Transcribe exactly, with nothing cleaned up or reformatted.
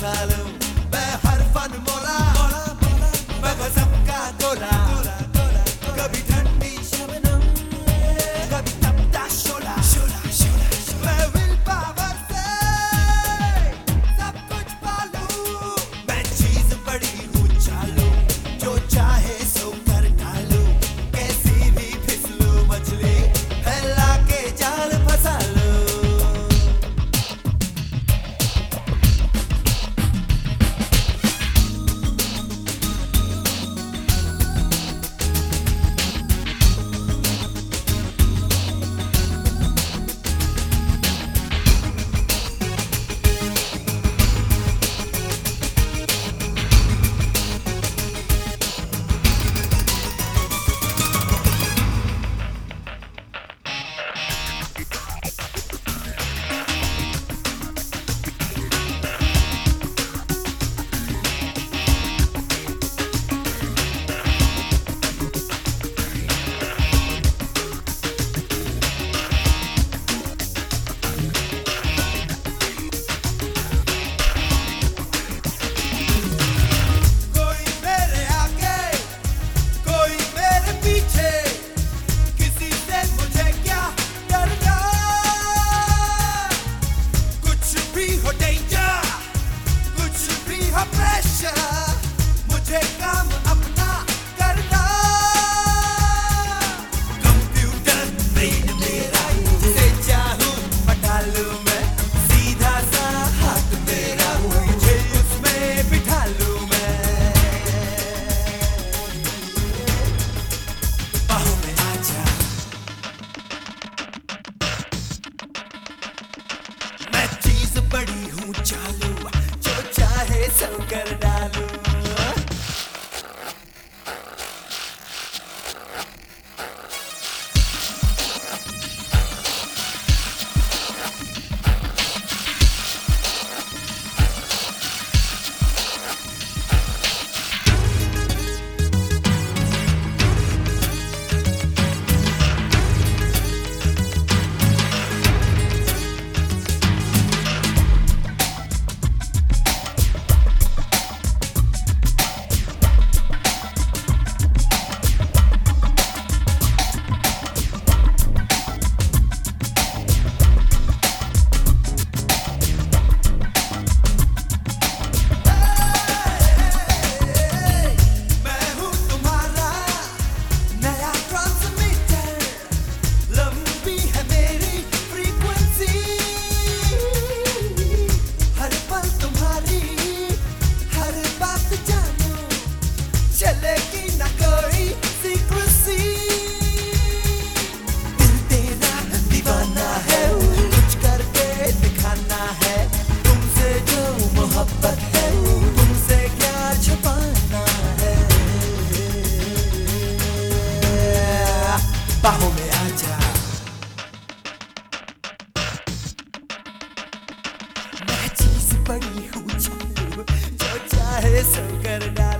मालूम मैं हर फन मोला मैं गजब का गोला कभी ठंडी शबनम कभी तपता शोला मैं विल पावर से सब कुछ पालूं मैं चीज बड़ी हूँ चालू जो चाहे सो कर डालूं कैसी भी फिसलू मछली फैला के जाल फंसा लूं मुझे काम अपना करना कंप्यूटर ब्रेन मेरा जिसे चाहूं पटा लूं मैं सीधा सा हाथ मेरा मुझे उसमें बिठा लूं मैं बाहों में आजा मैं चीज बड़ी हूँ चालू जो चाहे सब कर डालूं बाहों में आजा मैं चीज बड़ी हूँ चालू जो चाहे सो कर डाल